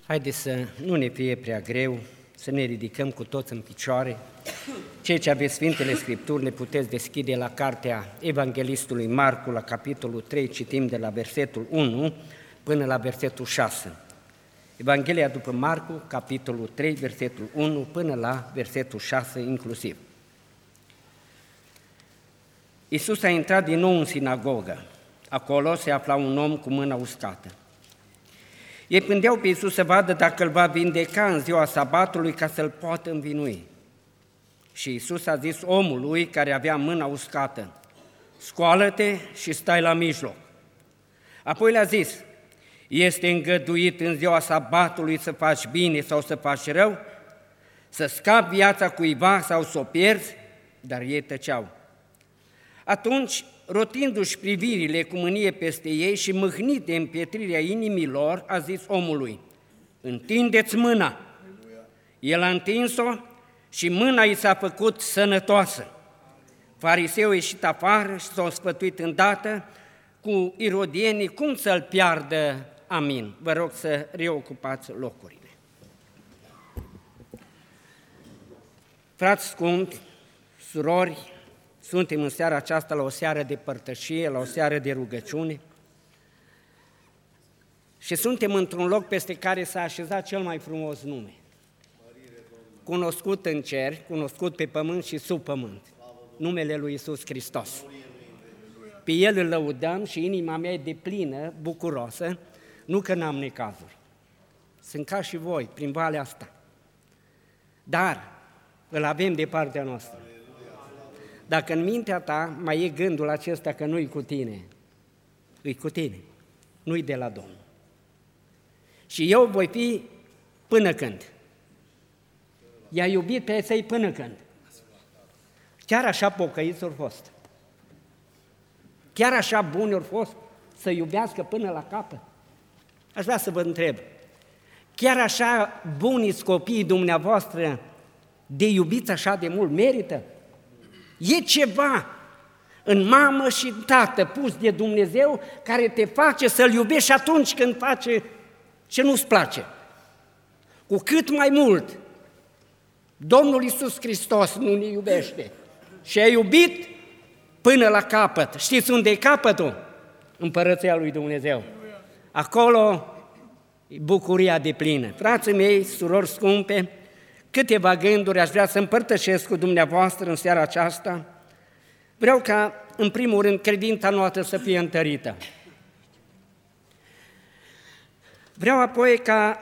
Haideți să nu ne fie prea greu, să ne ridicăm cu toți în picioare. Cei ce aveți Sfintele Scripturi le puteți deschide la cartea Evanghelistului Marcu, la capitolul 3, citim de la versetul 1 până la versetul 6. Evanghelia după Marcu, capitolul 3, versetul 1 până la versetul 6 inclusiv. Iisus a intrat din nou în sinagogă. Acolo se afla un om cu mâna uscată. Ei pândeau pe Iisus să vadă dacă îl va vindeca în ziua sabatului ca să-l poată învinui. Și Iisus a zis omului care avea mâna uscată: scoală-te și stai la mijloc. Apoi le-a zis: este îngăduit în ziua sabatului să faci bine sau să faci rău, să scapi viața cuiva sau să o pierzi? Dar ei tăceau. Atunci, rotindu-și privirile cu mânie peste ei și mâhnit de împietrirea inimilor, a zis omului: întindeți mâna. El a întins-o și mâna i s-a făcut sănătoasă. Fariseul a ieșit afară și s-a sfătuit îndată cu irodienii cum să-l piardă. Amin. Vă rog să reocupați locurile. Frați scumpi, surori, suntem în seara aceasta la o seară de părtășie, la o seară de rugăciune și suntem într-un loc peste care s-a așezat cel mai frumos nume, cunoscut în cer, cunoscut pe pământ și sub pământ, numele lui Iisus Hristos. Pe El îl lăudăm și inima mea e deplină, bucuroasă, nu că n-am necazuri, sunt ca și voi prin valea asta, dar îl avem de partea noastră. Dacă în mintea ta mai e gândul acesta că nu-i cu tine, e cu tine, nu-i de la Domnul. Și eu voi fi până când? I-a iubit pe ei până când? Chiar așa pocăiți au fost? Chiar așa buni au fost să iubească până la capăt? Aș vrea să vă întreb, chiar așa buni copiii dumneavoastră de iubiți așa de mult merită? E ceva în mamă și în tată pus de Dumnezeu care te face să-L iubești și atunci când face ce nu-ți place. Cu cât mai mult Domnul Iisus Hristos nu ne iubește și a iubit până la capăt. Știți unde e capătul? Împărăția lui Dumnezeu. Acolo e bucuria deplină. Frații mei, surori scumpe, câteva gânduri aș vrea să împărtășesc cu dumneavoastră în seara aceasta. Vreau ca, în primul rând, credința noastră să fie întărită. Vreau apoi ca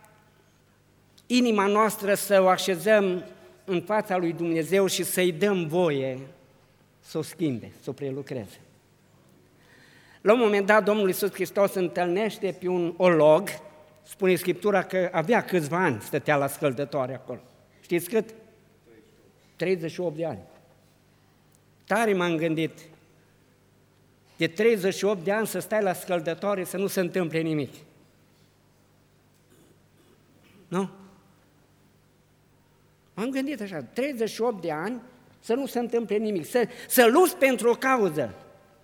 inima noastră să o așezăm în fața lui Dumnezeu și să-i dăm voie să o schimbe, să o prelucreze. La un moment dat, Domnul Iisus Hristos întâlnește pe un olog. Spune Scriptura că avea câțiva ani, stătea la scăldătoare acolo. Știți cât? 38 de ani. Tare m-am gândit, de 38 de ani să stai la scăldătoare să nu se întâmple nimic. Nu? M-am gândit așa, 38 de ani să nu se întâmple nimic, să lupți pentru o cauză.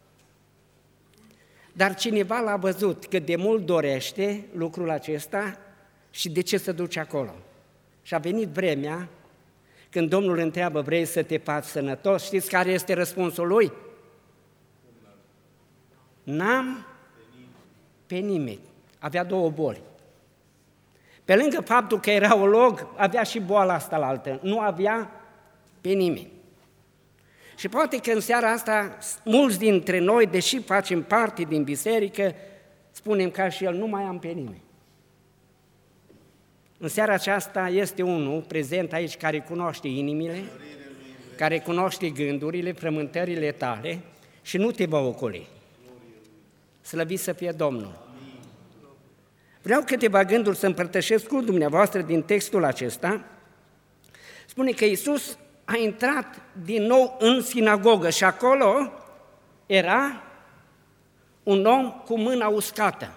Dar cineva l-a văzut cât de mult dorește lucrul acesta și de ce se duce acolo. Și a venit vremea când Domnul întreabă: vrei să te faci sănătos? Știți care este răspunsul lui? N-am pe nimeni. Avea două boli. Pe lângă faptul că era olog, avea și boala asta la altă. Nu avea pe nimeni. Și poate că în seara asta, mulți dintre noi, deși facem parte din biserică, spunem ca și el: nu mai am pe nimeni. În seara aceasta este unul prezent aici care cunoaște inimile, care cunoaște gândurile, frământările tale și nu te va ocoli. Slăvit să fie Domnul! Vreau câteva gânduri să împărtășesc cu dumneavoastră din textul acesta. Spune că Iisus a intrat din nou în sinagogă și acolo era un om cu mâna uscată.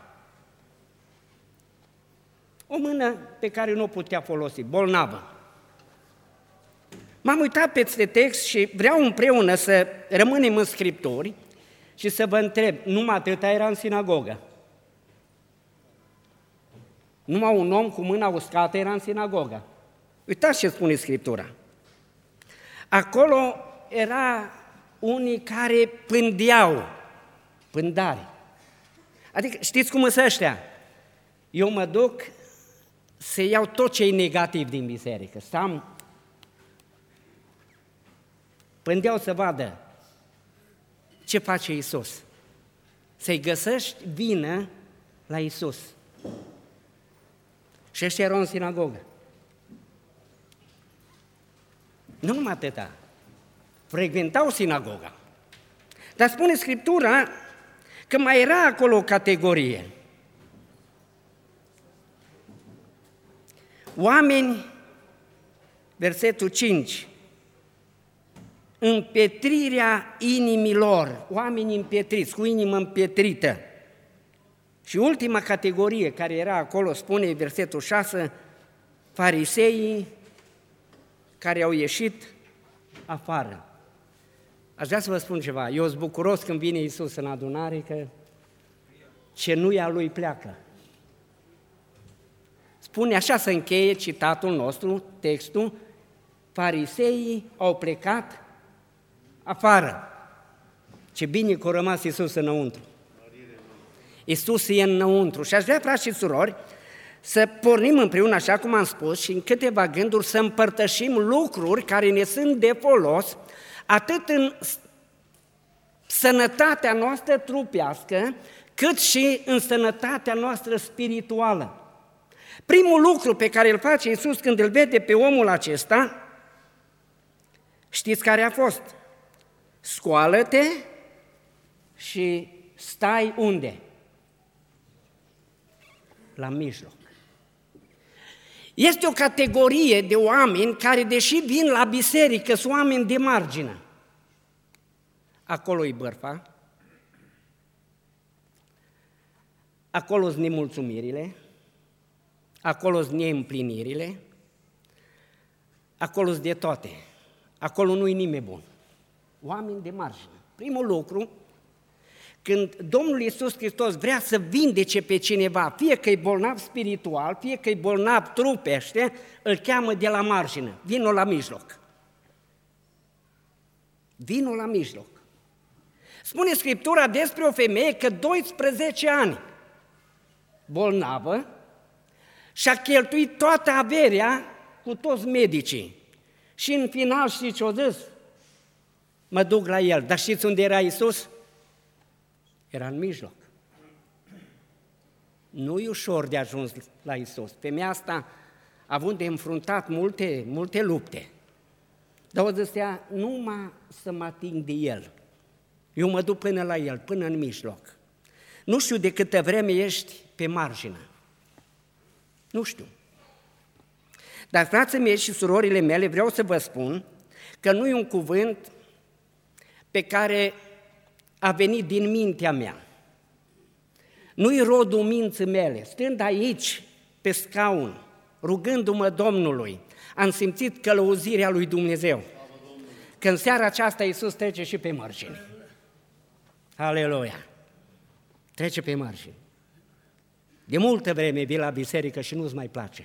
O mână pe care nu o putea folosi, bolnavă. M-am uitat peste text și vreau împreună să rămânem în Scripturi și să vă întreb, numai atâta era în sinagogă? Numai un om cu mâna uscată era în sinagogă. Uitați ce spune Scriptura. Acolo era unii care pândeau, pândari. Adică știți cum sunt ăștia? Eu mă duc să iau tot ce e negativ din biserică. Pândeau să vadă ce face Iisus. Să-i găsești vină la Iisus. Și ăștia erau în sinagogă. Nu numai atâta. Frecventau sinagoga. Dar spune Scriptura că mai era acolo o categorie. Oameni, versetul 5, împetrirea inimilor, oameni împietriți, cu inimă împietrită. Și ultima categorie care era acolo, spune versetul 6, fariseii care au ieșit afară. Aș vrea să vă spun ceva, eu sunt bucuros când vine Iisus în adunare că ce nu e a Lui pleacă. Spune așa, să încheie citatul nostru, textul, fariseii au plecat afară. Ce bine că a rămas Iisus înăuntru. Iisus e înăuntru. Și aș vrea, frați și surori, să pornim împreună, așa cum am spus, și în câteva gânduri să împărtășim lucruri care ne sunt de folos, atât în sănătatea noastră trupească, cât și în sănătatea noastră spirituală. Primul lucru pe care îl face Iisus când îl vede pe omul acesta, știți care a fost? Scoală-te și stai unde? La mijloc. Este o categorie de oameni care, deși vin la biserică, sunt oameni de margină. Acolo e bărfa, acolo sunt nemulțumirile, acolo sunt neîmplinirile, acolo sunt de toate, acolo nu-i nimeni bun. Oameni de margină. Primul lucru, când Domnul Iisus Hristos vrea să vindece pe cineva, fie că e bolnav spiritual, fie că e bolnav trupește, îl cheamă de la margină, vino la mijloc. Vino la mijloc. Spune Scriptura despre o femeie că 12 ani bolnavă și-a cheltuit toată averea cu toți medicii. Și în final știți ce-o zis? Mă duc la el. Dar știți unde era Iisus? Era în mijloc. Nu-i ușor de ajuns la Iisus. Femeia asta a avut de înfruntat multe lupte. Dar o zicea, numai să mă ating de El. Eu mă duc până la El, până în mijloc. Nu știu de câtă vreme ești pe margină. Nu știu. Dar, frații mei și surorile mele, vreau să vă spun că nu e un cuvânt pe care a venit din mintea mea. Nu-i rodul minții mele. Stând aici, pe scaun, rugându-mă Domnului, am simțit călăuzirea lui Dumnezeu. Că în seara aceasta Iisus trece și pe margini. Aleluia! Trece pe margini. De multă vreme vii la biserică și nu-ți mai place.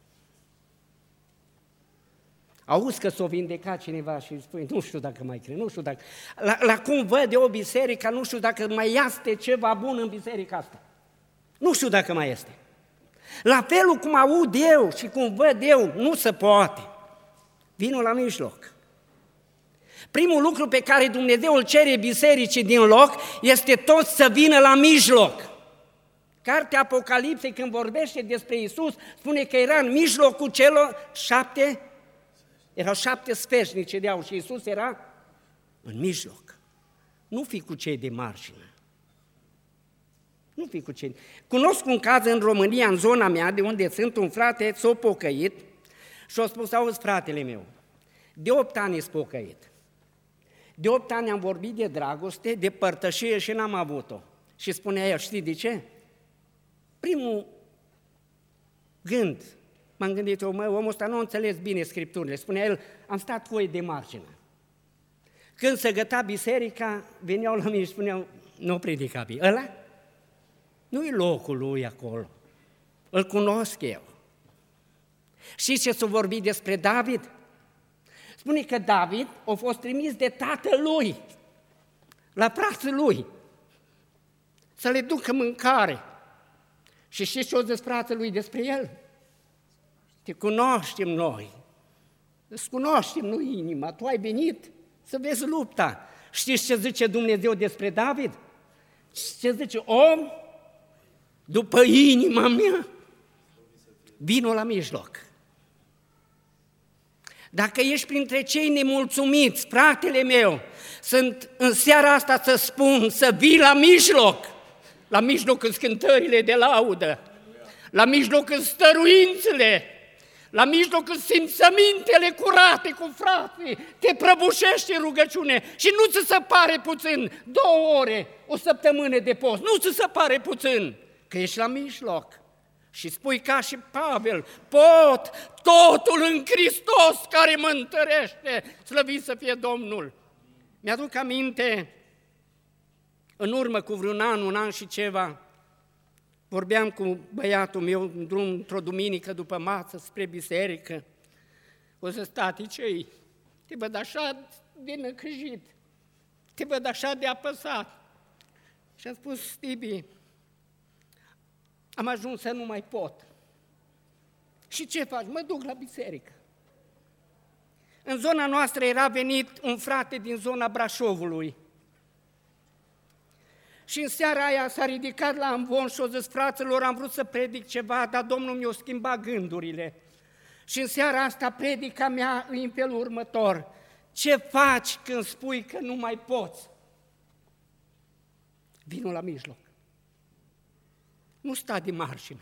Auzi că s-o vindecat cineva și spui, nu știu dacă mai cred, nu știu dacă... La cum văd eu biserica, nu știu dacă mai este ceva bun în biserica asta. Nu știu dacă mai este. La felul cum aud eu și cum văd eu, nu se poate. Vino la mijloc. Primul lucru pe care Dumnezeu îl cere bisericii din loc este tot să vină la mijloc. Cartea Apocalipsei, când vorbește despre Iisus, spune că era în mijlocul celor 7, erau 7 sfeșnice de aur și Iisus era în mijloc. Nu fi cu cei de margină. Nu fi cu cei... Cunosc un caz în România, în zona mea, de unde sunt un frate, s-a pocăit și a spus, auzi, fratele meu, de 8 ani s-a pocăit. De 8 ani am vorbit de dragoste, de părtășie și n-am avut-o. Și spunea el, știi de ce? Primul gând, m-am gândit eu, omul ăsta nu a înțeles bine Scripturile. Spunea el, am stat cu ei de margină. Când se găta biserica, veneau la mine și spuneau, nu predica bine. Ăla? Nu-i locul lui acolo. îl cunosc eu. Știți ce s-a vorbit despre David? Spune că David a fost trimis de tatăl lui la frații lui să le ducă mâncare. Și știți ce o zis fratele lui despre el? Te cunoaștem noi, îți cunoaștem noi inima, tu ai venit să vezi lupta. Știți ce zice Dumnezeu despre David? Ce zice? Om după inima mea, vino la mijloc. Dacă ești printre cei nemulțumiți, fratele meu, sunt în seara asta să spun să vii la mijlocul cântările de laudă, la mijlocul stăruințele, la mijlocul simțămintele curate cu frații, te prăbușești în rugăciune și nu ți se pare puțin 2 ore, o săptămână de post, nu ți se pare puțin, că ești la mijloc. Și spui ca și Pavel, pot totul în Hristos care mă întărește, slăvit să fie Domnul. Mi-aduc aminte, în urmă cu vreun an și ceva, vorbeam cu băiatul meu în drum într-o duminică după masă spre biserică. O să tati, ce-i? Te văd așa de năcăjit, te văd așa de apăsat. Și a spus, Tibi, am ajuns să nu mai pot. Și ce faci? Mă duc la biserică. În zona noastră era venit un frate din zona Brașovului. Și în seara aia s-a ridicat la amvon și a zis, fraților, am vrut să predic ceva, dar Domnul mi-a schimbat gândurile. Și în seara asta predica mea e în felul următor. Ce faci când spui că nu mai poți? Vino la mijloc. Nu sta de margină.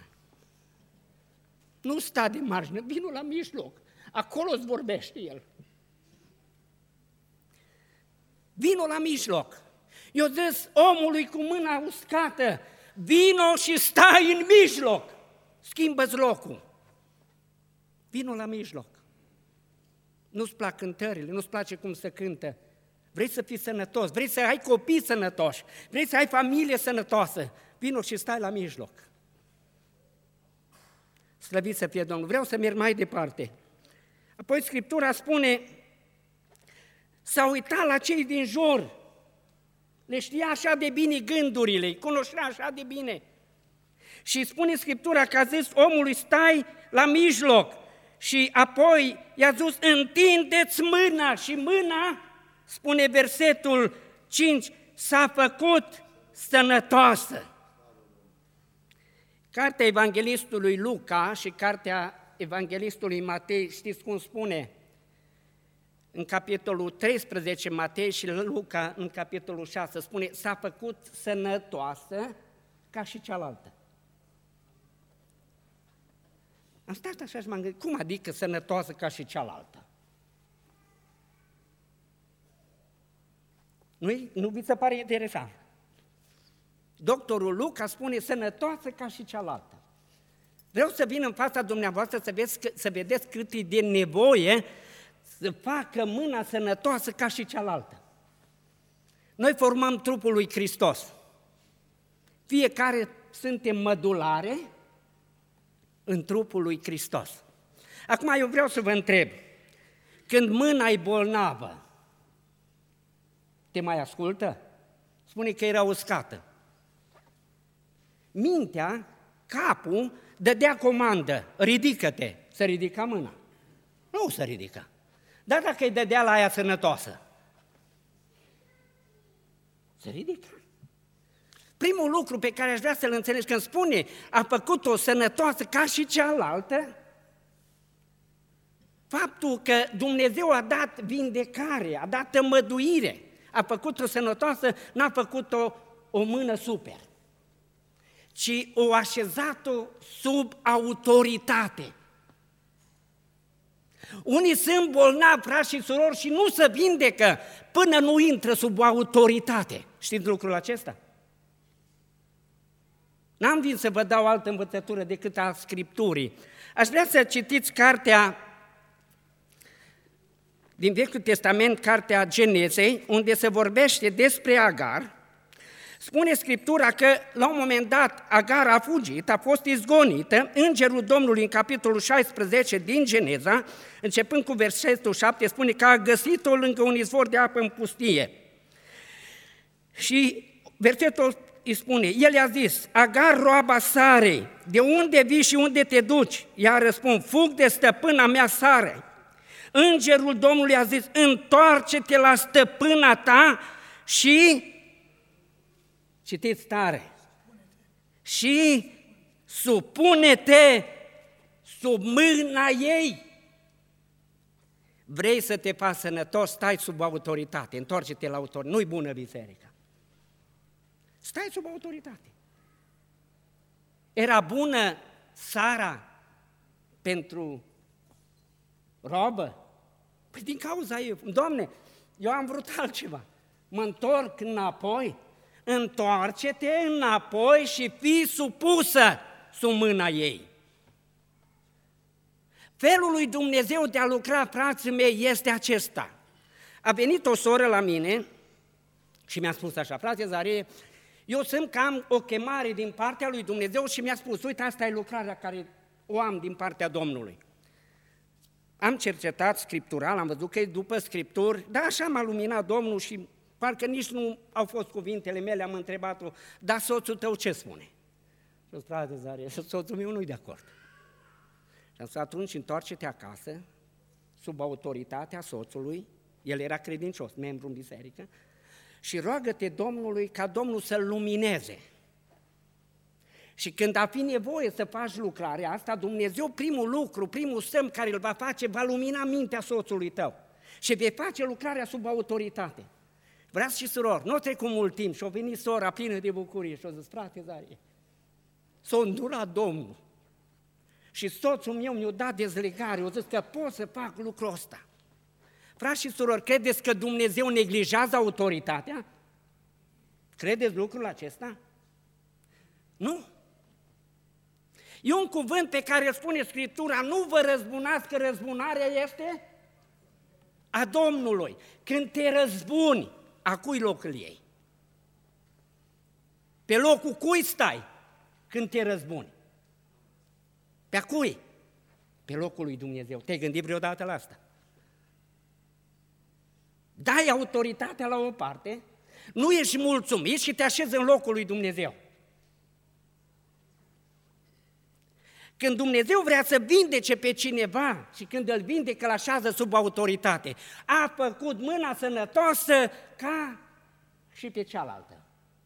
Nu sta de margină, vino la mijloc. Acolo îți vorbește El. Vino la mijloc. Eu zis omului cu mâna uscată, vino și stai în mijloc. Schimbă-ți locul. Vino la mijloc. Nu-ți plac cântările, nu-ți place cum se cântă. Vrei să fii sănătos, vrei să ai copii sănătoși, vrei să ai familie sănătoasă. Vino și stai la mijloc. Slăvit să fie Domnul. Vreau să merg mai departe. Apoi Scriptura spune, s-a uitat la cei din jur, le știa așa de bine gândurile, îi cunoștea așa de bine. Și spune Scriptura că a zis omului, stai la mijloc. Și apoi i-a zis, întindeți mâna. Și mâna, spune versetul 5, s-a făcut sănătoasă. Cartea evanghelistului Luca și cartea evanghelistului Matei, știți cum spune? În capitolul 13 Matei și Luca în capitolul 6 spune, s-a făcut sănătoasă ca și cealaltă. Am stat așa și m-am gândit, cum adică sănătoasă ca și cealaltă? Nu vi se pare interesant? Doctorul Luca spune sănătoasă ca și cealaltă. Vreau să vin în fața dumneavoastră să vedeți cât e de nevoie să facă mâna sănătoasă ca și cealaltă. Noi formăm trupul lui Hristos. Fiecare suntem mădulare în trupul lui Hristos. Acum eu vreau să vă întreb, când mâna e bolnavă, te mai ascultă? Spune că era uscată. Mintea, capul, dădea comandă, ridică-te, să ridica mâna. Nu se ridica. Dar dacă îi dădea la aia sănătoasă, se ridică. Primul lucru pe care aș vrea să-l înțelegi când spune a făcut-o sănătoasă ca și cealaltă, faptul că Dumnezeu a dat vindecare, a dat tămăduire, a făcut-o sănătoasă, n-a făcut-o o mână super, ci o așezat-o sub autoritate. Unii sunt bolnavi, frați și surori, și nu se vindecă până nu intră sub autoritate. Știți lucrul acesta? N-am venit să vă dau altă învățătură decât a Scripturii. Aș vrea să citiți cartea din Vechiul Testament, cartea Genezei, unde se vorbește despre Agar. Spune Scriptura că la un moment dat Agar a fugit, a fost izgonită, îngerul Domnului în capitolul 16 din Geneza, începând cu versetul 7, spune că a găsit-o lângă un izvor de apă în pustie. Și versetul îi spune, el i-a zis, Agar, roaba Sarei, de unde vii și unde te duci? Ea răspund, fug de stăpâna mea Sarei. Îngerul Domnului a zis, întoarce-te la stăpâna ta și, citiți tare, și supune-te sub mâna ei. Vrei să te faci sănătos, stai sub autoritate, întoarce-te la autoritate, nu-i bună biserica. Stai sub autoritate. Era bună Sara pentru robă? Păi din cauza ei, Doamne, eu am vrut altceva. Mă întorc înapoi, întoarce-te înapoi și fii supusă sub mâna ei. Felul lui Dumnezeu de a lucra, frații mei, este acesta. A venit o soră la mine și mi-a spus așa, frate Zarie, eu sunt că am o chemare din partea lui Dumnezeu și mi-a spus, uite, asta e lucrarea care o am din partea Domnului. Am cercetat scriptural, am văzut că e după Scripturi, dar așa m-a luminat Domnul și parcă nici nu au fost cuvintele mele, am întrebat-o, dar soțul tău ce spune? Și frate Zarie, soțul meu nu-i de acord. Și am spus, atunci întoarce-te acasă, sub autoritatea soțului, el era credincios, membru în biserică, și roagă-te Domnului ca Domnul să-l lumineze. Și când a fi nevoie să faci lucrarea asta, Dumnezeu primul lucru, primul semn care îl va face, va lumina mintea soțului tău și vei face lucrarea sub autoritate. Vreați și surori, nu trecut mult timp și a venit sora plină de bucurie și a zis, frate Zarie, s-a îndurat Domnul și soțul meu mi-a dat dezlegare, a zis că pot să fac lucrul ăsta. Frați și surori, credeți că Dumnezeu neglijează autoritatea? Credeți lucrul acesta? Nu. E un cuvânt pe care îl spune Scriptura, nu vă răzbunați, că răzbunarea este a Domnului. Când te răzbuni, a cui locul ei? Pe locul cui stai când te răzbuni? Pe a cui? Pe locul lui Dumnezeu. Te-ai gândit vreodată la asta? Dai autoritatea la o parte, nu ești mulțumit și te așezi în locul lui Dumnezeu. Când Dumnezeu vrea să vindece pe cineva și când îl vindecă, îl așează sub autoritate, a făcut mâna sănătoasă ca și pe cealaltă.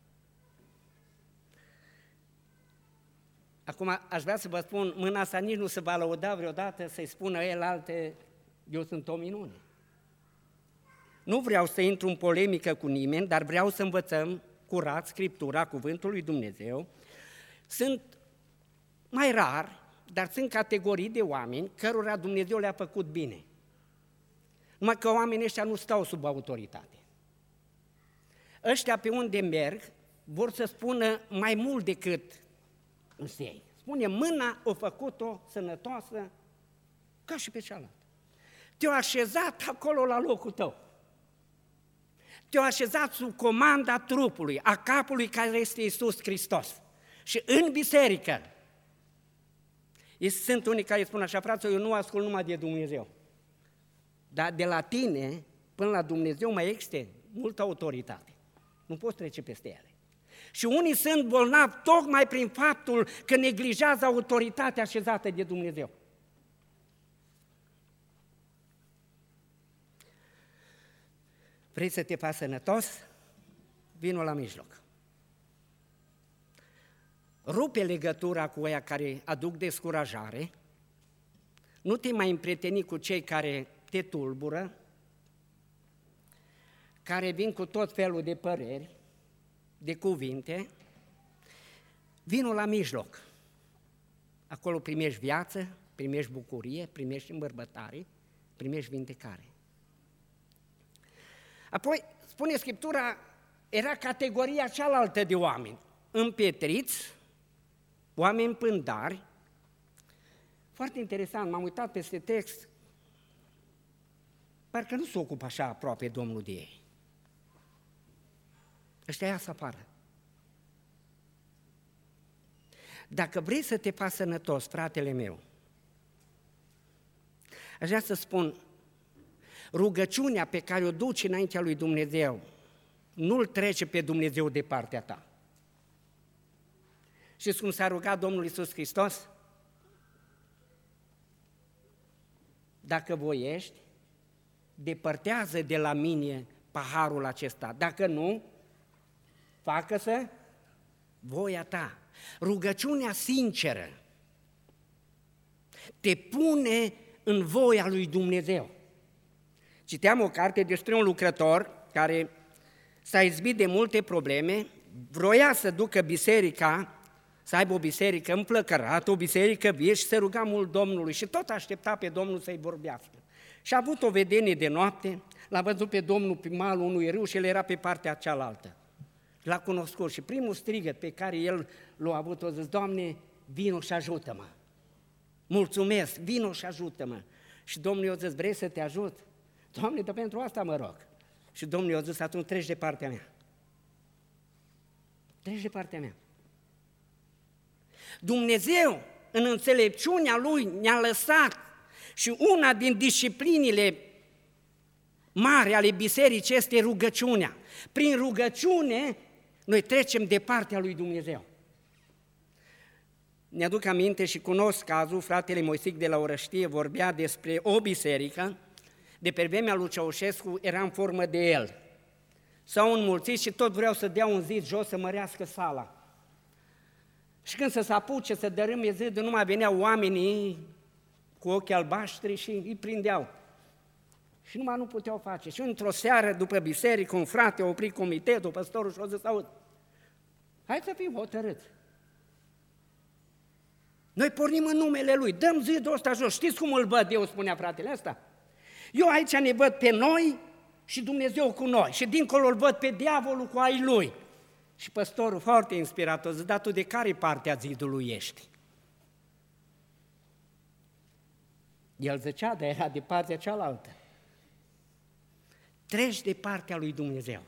Acum aș vrea să vă spun, mâna asta nici nu se va lăuda vreodată să-i spună el alte, eu sunt o minune. Nu vreau să intru în polemică cu nimeni, dar vreau să învățăm curat Scriptura, cuvântul lui Dumnezeu. Sunt mai rar, dar sunt categorii de oameni cărora Dumnezeu le-a făcut bine. Numai că oamenii ăștia nu stau sub autoritate. Ăștia pe unde merg vor să spună mai mult decât însă ei. Spune, mâna o făcut-o sănătoasă ca și pe cealaltă. Te-a așezat acolo la locul tău. Te-a așezat sub comanda trupului, a capului care este Iisus Hristos. Și în biserică, sunt unii care spun așa, frate, eu nu ascult numai de Dumnezeu. Dar de la tine până la Dumnezeu mai este multă autoritate. Nu poți trece peste ele. Și unii sunt bolnavi tocmai prin faptul că neglijează autoritatea așezată de Dumnezeu. Vrei să te faci sănătos? Vino la mijloc. Rupe legătura cu aia care aduc descurajare, nu te mai împrieteni cu cei care te tulbură, care vin cu tot felul de păreri, de cuvinte, vino la mijloc. Acolo primești viață, primești bucurie, primești îmbărbătare, primești vindecare. Apoi, spune Scriptura, era categoria cealaltă de oameni, împietriți, oameni pândari. Foarte interesant, m-am uitat peste text, parcă nu se ocupă așa aproape Domnul de ei. Ăștia iasă afară. Dacă vrei să te faci sănătos, fratele meu, aș vrea să spun, rugăciunea pe care o duci înaintea lui Dumnezeu, nu-L trece pe Dumnezeu de partea ta. Știți cum s-a rugat Domnul Iisus Hristos? Dacă voiești, depărtează de la mine paharul acesta. Dacă nu, facă-se voia ta. Rugăciunea sinceră te pune în voia lui Dumnezeu. Citeam o carte despre un lucrător care s-a izbit de multe probleme, vroia să ducă biserica, să aibă o biserică împlăcărată, o biserică vie și se ruga mult Domnului și tot aștepta pe Domnul să-i vorbească. Și a avut o vedenie de noapte, l-a văzut pe Domnul pe malul unui râu și el era pe partea cealaltă. L-a cunoscut și primul strigăt pe care el l-a avut, a zis, Doamne, vino și ajută-mă. Mulțumesc, vino și ajută-mă. Și Domnul i-a zis, vrei să te ajut? Doamne, dar pentru asta mă rog. Și Domnul i-a zis, atunci treci de partea mea. Treci de partea mea. Dumnezeu, în înțelepciunea Lui, ne-a lăsat și una din disciplinile mari ale bisericii este rugăciunea. Prin rugăciune, noi trecem de partea lui Dumnezeu. Ne-aduc aminte și cunosc cazul, fratele Moisic de la Orăștie vorbea despre o biserică, de pe vremea lui Ceaușescu era în formă de el. S-au înmulțit și tot vreau să dea un zid jos să mărească sala. Și când să se apuce să dărâme zidul, nu mai veneau oamenii cu ochii albaștri și îi prindeau. Și numai nu puteau face. Și într-o seară, după biserică, un frate a oprit comitetul, păstorul și a zis, aud, hai să fim hotărâți. Noi pornim în numele Lui, dăm zidul ăsta jos. Știți cum îl văd eu, spunea fratele ăsta? Eu aici ne văd pe noi și Dumnezeu cu noi. Și dincolo îl văd pe diavolul cu ai lui. Și păstorul, foarte inspirat, a zis, dar tu de care parte a zidului ești? El zicea, dar era de partea cealaltă. Treci de partea lui Dumnezeu.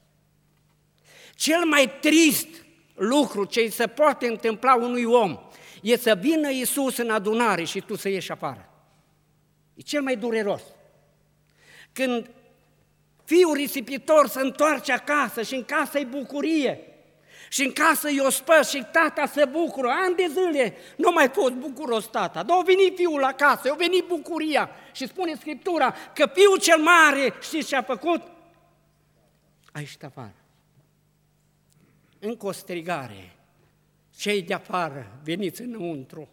Cel mai trist lucru ce se poate întâmpla unui om e să vină Iisus în adunare și tu să ieși afară. E cel mai dureros. Când fiul risipitor se întoarce acasă și în casă e bucurie și în casă e ospăț și tata se bucură, ani de zile nu mai fost bucuros tata, dar a venit fiul acasă, a venit bucuria și spune Scriptura că fiul cel mare, știți ce a făcut? A ieșit afară. Încă o strigare, cei de afară, veniți înăuntru.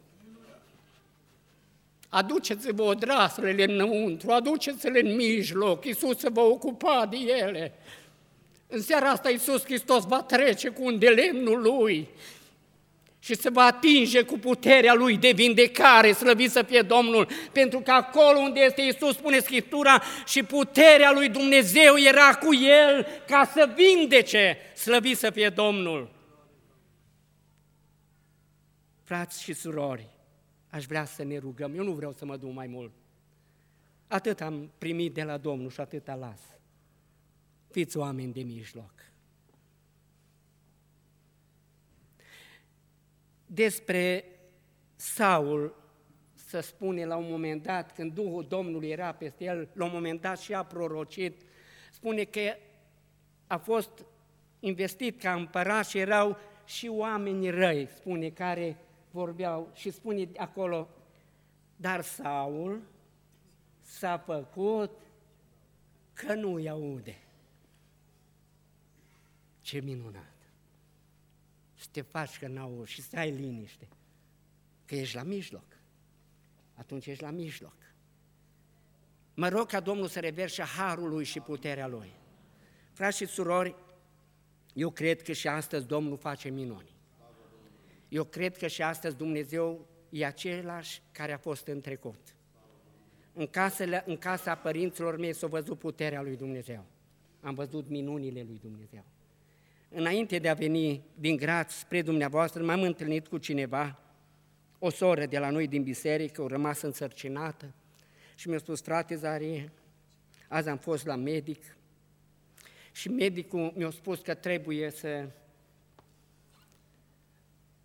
Aduceți-vă odraslele înăuntru, aduceți-le în mijloc, Iisus se va ocupa de ele. În seara asta Iisus Hristos va trece cu un de lemnul Lui și se va atinge cu puterea Lui de vindecare, slăvit să fie Domnul, pentru că acolo unde este Iisus, spune Scriptura, și puterea Lui Dumnezeu era cu El ca să vindece, slăvit să fie Domnul. Frați și surori, aș vrea să ne rugăm, eu nu vreau să mă duc mai mult. Atât am primit de la Domnul și atâta las. Fiți oameni de mijloc. Despre Saul se spune la un moment dat, când Duhul Domnului era peste el, la un moment dat și a prorocit, spune că a fost investit ca împărat și erau și oameni răi, spune, care vorbeau și spune acolo, dar Saul s-a făcut că nu-i aude. Ce minunat! Și te faci că n-auzi și să ai liniște, că ești la mijloc. Atunci ești la mijloc. Mă rog ca Domnul să reverse harul Lui și puterea Lui. Frați și surori, eu cred că și astăzi Domnul face minuni. Eu cred că și astăzi Dumnezeu e același care a fost în trecut. În casa părinților mei s-a văzut puterea lui Dumnezeu. Am văzut minunile lui Dumnezeu. Înainte de a veni din Graz spre dumneavoastră, m-am întâlnit cu cineva, o soră de la noi din biserică, o rămas însărcinată și mi-a spus, frate Zarie, azi am fost la medic și medicul mi-a spus că trebuie să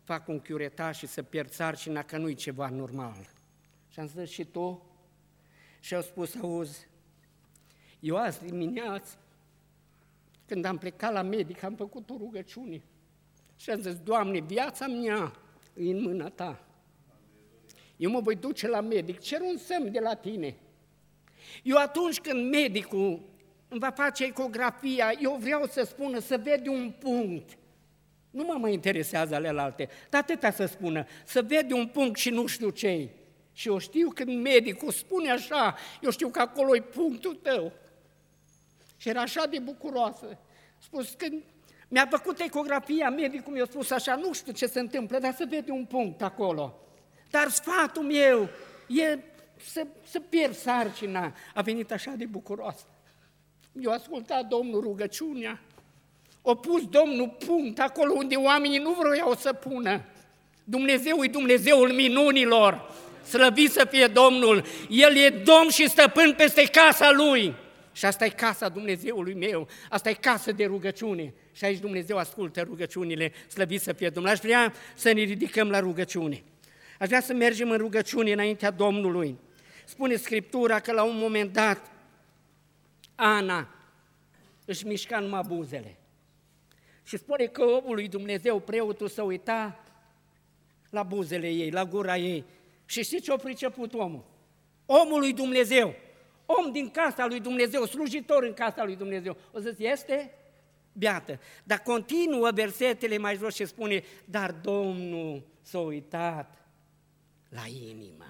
fac un chiuretaj și să pierd sarcina, că nu-i ceva normal. Și am zis, și tu? Și au spus, auzi, eu azi dimineață, când am plecat la medic, am făcut o rugăciune. Și am zis, Doamne, viața mea e în mâna Ta. Eu mă voi duce la medic, cer un semn de la Tine. Eu atunci când medicul îmi va face ecografia, eu vreau să spună, să vede un punct. Nu mă mai interesează alelalte, dar atâta să spună, să vede un punct și nu știu ce-i. Și eu știu când medicul spune așa, eu știu că acolo e punctul tău. Și era așa de bucuroasă. Spus, când mi-a făcut ecografia, medicul mi-a spus așa, nu știu ce se întâmplă, dar să vede un punct acolo. Dar sfatul meu e să pierd sarcina. A venit așa de bucuroasă. Eu ascultat Domnul rugăciunea, a pus Domnul punct acolo unde oamenii nu vroiau să pună. Dumnezeu e Dumnezeul minunilor, slăvit să fie Domnul, El e Domn și stăpân peste casa Lui. Și asta e casa Dumnezeului meu, asta e casă de rugăciune. Și aici Dumnezeu ascultă rugăciunile, slăvit să fie Domnul. Aș vrea să ne ridicăm la rugăciune. Aș vrea să mergem în rugăciune înaintea Domnului. Spune Scriptura că la un moment dat Ana își mișca numai buzele. Și spune că omul lui Dumnezeu, preotul, să uita la buzele ei, la gura ei. Și știți ce a priceput omul? Omul lui Dumnezeu, om din casa lui Dumnezeu, slujitor în casa lui Dumnezeu. O să zic, este beată. Dar continuă versetele mai jos și spune, dar Domnul s-a uitat la inimă.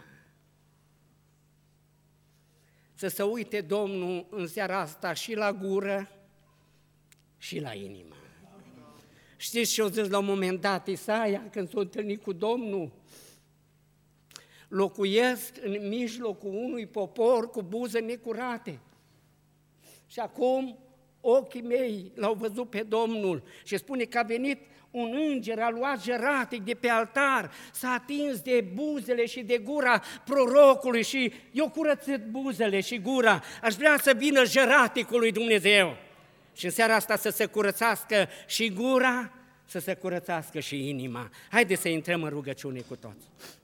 Să se uite Domnul în seara asta și la gură și la inimă. Știți ce o zis la un moment dat Isaia când s-a întâlnit cu Domnul? Locuiesc în mijlocul unui popor cu buze necurate. Și acum ochii mei l-au văzut pe Domnul și spune că a venit un înger, a luat jeratic de pe altar, s-a atins de buzele și de gura prorocului și eu curățit buzele și gura. Aș vrea să vină jeraticul lui Dumnezeu și în seara asta să se curățească și gura, să se curățească și inima. Haideți să intrăm în rugăciune cu toți.